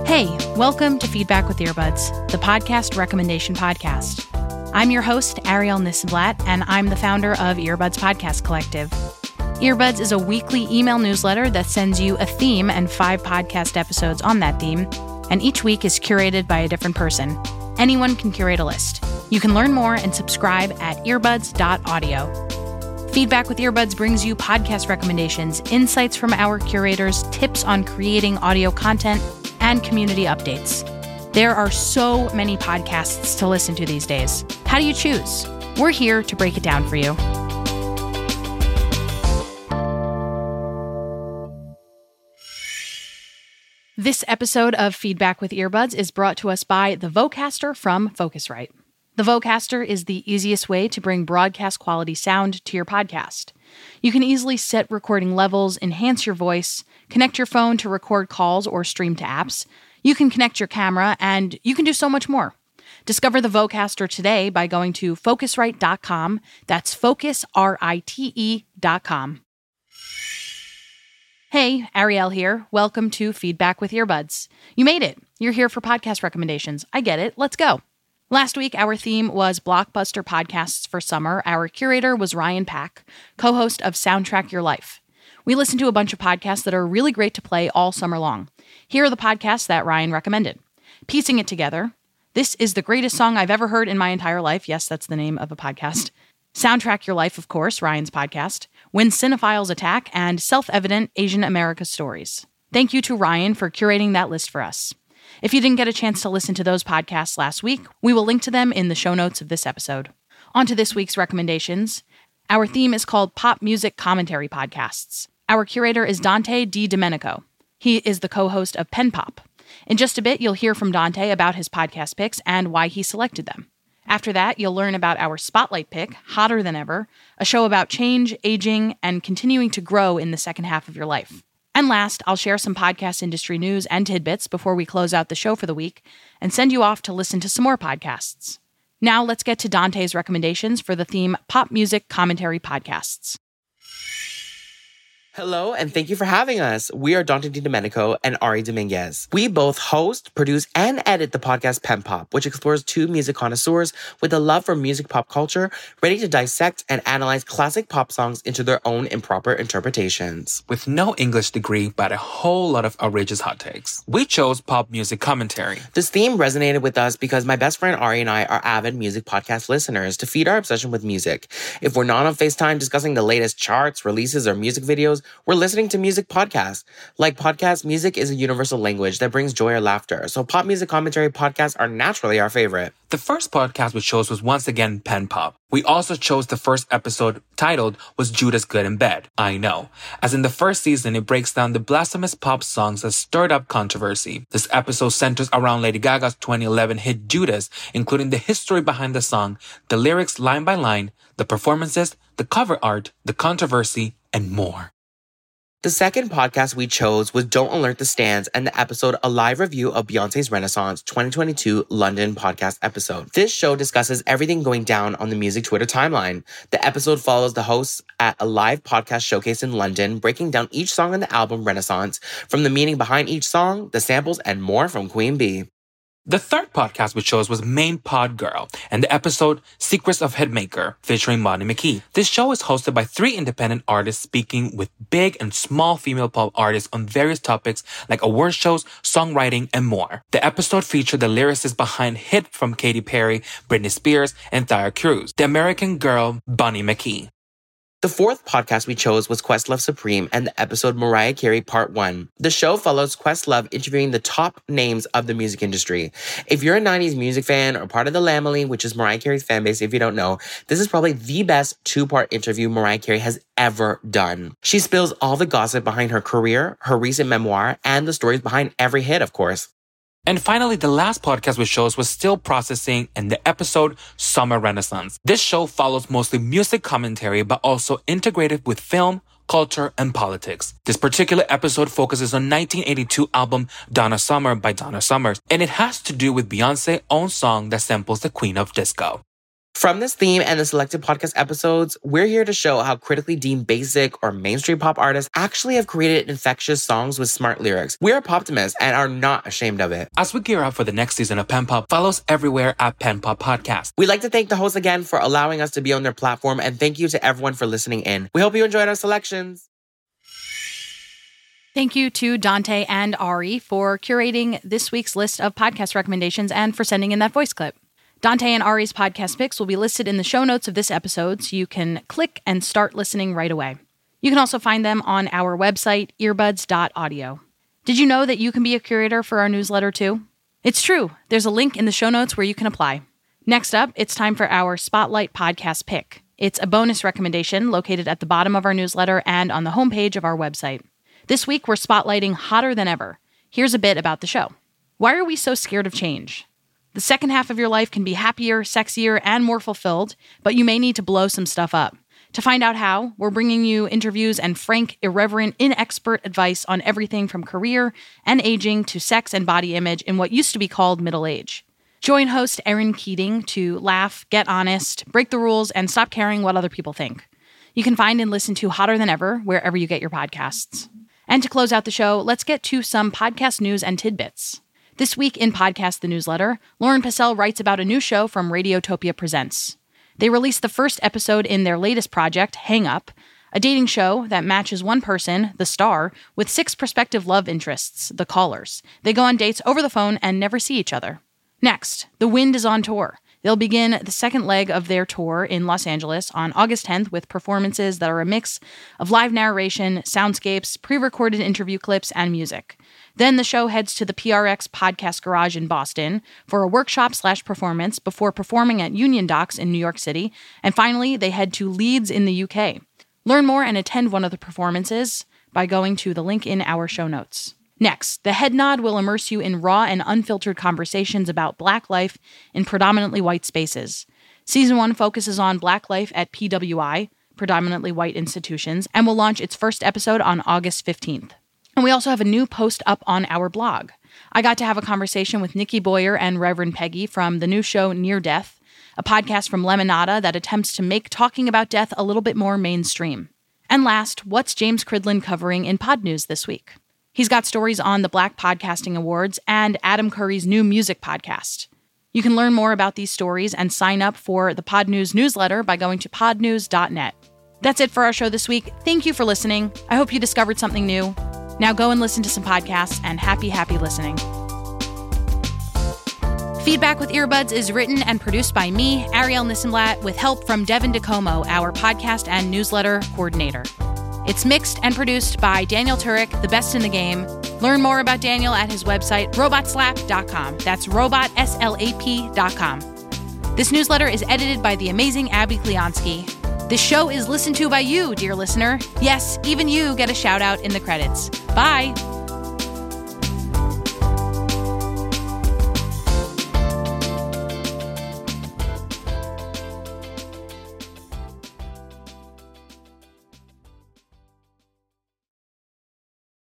Hey, welcome to Feedback with Earbuds, the podcast recommendation podcast. I'm your host, Ariel Nissenblatt, and I'm the founder of Earbuds Podcast Collective. Earbuds is a weekly email newsletter that sends you a theme and 5 podcast episodes on that theme, and each week is curated by a different person. Anyone can curate a list. You can learn more and subscribe at earbuds.audio. Feedback with Earbuds brings you podcast recommendations, insights from our curators, tips on creating audio content, and community updates. There are so many podcasts to listen to these days. How do you choose? We're here to break it down for you. This episode of Feedback with Earbuds is brought to us by the Vocaster from Focusrite. The Vocaster is the easiest way to bring broadcast quality sound to your podcast. You can easily set recording levels, enhance your voice, connect your phone to record calls or stream to apps. You can connect your camera, and you can do so much more. Discover the Vocaster today by going to Focusrite.com. That's Focusrite.com. Hey, Ariel here. Welcome to Feedback with Earbuds. You made it. You're here for podcast recommendations. I get it. Let's go. Last week, our theme was blockbuster podcasts for summer. Our curator was Ryan Pack, co-host of Soundtrack Your Life. We listened to a bunch of podcasts that are really great to play all summer long. Here are the podcasts that Ryan recommended. Piecing It Together. This is the greatest song I've ever heard in my entire life. Yes, that's the name of a podcast. Soundtrack Your Life, of course, Ryan's podcast. When Cinephiles Attack, and Self-Evident Asian America Stories. Thank you to Ryan for curating that list for us. If you didn't get a chance to listen to those podcasts last week, we will link to them in the show notes of this episode. On to this week's recommendations. Our theme is called Pop Music Commentary Podcasts. Our curator is Dante DiDomenico. He is the co-host of Pen Pop. In just a bit, you'll hear from Dante about his podcast picks and why he selected them. After that, you'll learn about our Spotlight pick, Hotter Than Ever, a show about change, aging, and continuing to grow in the second half of your life. And last, I'll share some podcast industry news and tidbits before we close out the show for the week and send you off to listen to some more podcasts. Now let's get to Dante's recommendations for the theme Pop Music Commentary Podcasts. Hello, and thank you for having us. We are Dante DiDomenico and Ari Dominguez. We both host, produce, and edit the podcast Pen Pop, which explores 2 music connoisseurs with a love for music pop culture, ready to dissect and analyze classic pop songs into their own improper interpretations. With no English degree, but a whole lot of outrageous hot takes. We chose pop music commentary. This theme resonated with us because my best friend Ari and I are avid music podcast listeners to feed our obsession with music. If we're not on FaceTime discussing the latest charts, releases, or music videos, we're listening to music podcasts. Like podcasts, music is a universal language that brings joy or laughter, so pop music commentary podcasts are naturally our favorite. The first podcast we chose was once again Pen Pop. We also chose the first episode titled Was Judas Good in Bed? I Know. As in the first season, it breaks down the blasphemous pop songs that stirred up controversy. This episode centers around Lady Gaga's 2011 hit Judas, including the history behind the song, the lyrics line by line, the performances, the cover art, the controversy, and more. The second podcast we chose was Don't Alert the Stands and the episode A Live Review of Beyoncé's Renaissance 2022 London podcast episode. This show discusses everything going down on the music Twitter timeline. The episode follows the hosts at a live podcast showcase in London, breaking down each song on the album Renaissance, from the meaning behind each song, the samples, and more from Queen Bee. The third podcast we chose was Main Pod Girl and the episode Secrets of Hitmaker featuring Bonnie McKee. This show is hosted by 3 independent artists speaking with big and small female pop artists on various topics like award shows, songwriting, and more. The episode featured the lyricists behind hit from Katy Perry, Britney Spears, and Thea Cruz, the American girl Bonnie McKee. The fourth podcast we chose was Questlove Supreme and the episode Mariah Carey Part 1. The show follows Questlove interviewing the top names of the music industry. If you're a 90s music fan or part of the Lamely, which is Mariah Carey's fan base if you don't know, this is probably the best 2-part interview Mariah Carey has ever done. She spills all the gossip behind her career, her recent memoir, and the stories behind every hit, of course. And finally, the last podcast we chose was Still Processing and the episode Summer Renaissance. This show follows mostly music commentary, but also integrated with film, culture, and politics. This particular episode focuses on 1982 album Donna Summer by Donna Summers, and it has to do with Beyoncé's own song that samples the Queen of Disco. From this theme and the selected podcast episodes, we're here to show how critically deemed basic or mainstream pop artists actually have created infectious songs with smart lyrics. We're Poptimists and are not ashamed of it. As we gear up for the next season of Pen Pop, follow us everywhere at Pen Pop Podcast. We'd like to thank the hosts again for allowing us to be on their platform, and thank you to everyone for listening in. We hope you enjoyed our selections. Thank you to Dante and Ari for curating this week's list of podcast recommendations and for sending in that voice clip. Dante and Ari's podcast picks will be listed in the show notes of this episode, so you can click and start listening right away. You can also find them on our website, earbuds.audio. Did you know that you can be a curator for our newsletter too? It's true. There's a link in the show notes where you can apply. Next up, it's time for our Spotlight podcast pick. It's a bonus recommendation located at the bottom of our newsletter and on the homepage of our website. This week, we're spotlighting Hotter Than Ever. Here's a bit about the show. Why are we so scared of change? The second half of your life can be happier, sexier, and more fulfilled, but you may need to blow some stuff up. To find out how, we're bringing you interviews and frank, irreverent, inexpert advice on everything from career and aging to sex and body image in what used to be called middle age. Join host Erin Keating to laugh, get honest, break the rules, and stop caring what other people think. You can find and listen to Hotter Than Ever wherever you get your podcasts. And to close out the show, let's get to some podcast news and tidbits. This week in Podcast the Newsletter, Lauren Passell writes about a new show from Radiotopia Presents. They released the first episode in their latest project, Hang Up, a dating show that matches one person, the star, with 6 prospective love interests, the callers. They go on dates over the phone and never see each other. Next, The Wind is on tour. They'll begin the second leg of their tour in Los Angeles on August 10th with performances that are a mix of live narration, soundscapes, pre-recorded interview clips, and music. Then the show heads to the PRX Podcast Garage in Boston for a workshop/performance before performing at Union Docks in New York City. And finally, they head to Leeds in the UK. Learn more and attend one of the performances by going to the link in our show notes. Next, The Head Nod will immerse you in raw and unfiltered conversations about Black life in predominantly white spaces. Season 1 focuses on Black life at PWI, predominantly white institutions, and will launch its first episode on August 15th. And we also have a new post up on our blog. I got to have a conversation with Nikki Boyer and Reverend Peggy from the new show Near Death, a podcast from Lemonada that attempts to make talking about death a little bit more mainstream. And last, what's James Cridland covering in Pod News this week? He's got stories on the Black Podcasting Awards and Adam Curry's new music podcast. You can learn more about these stories and sign up for the Pod News newsletter by going to podnews.net. That's it for our show this week. Thank you for listening. I hope you discovered something new. Now go and listen to some podcasts, and happy listening. Feedback with Earbuds is written and produced by me, Ariel Nissenblatt, with help from Devin DeComo, our podcast and newsletter coordinator. It's mixed and produced by Daniel Turek, the best in the game. Learn more about Daniel at his website, robotslap.com. That's robotslap.com. This newsletter is edited by the amazing Abby Kleonsky. This show is listened to by you, dear listener. Yes, even you get a shout out in the credits. Bye.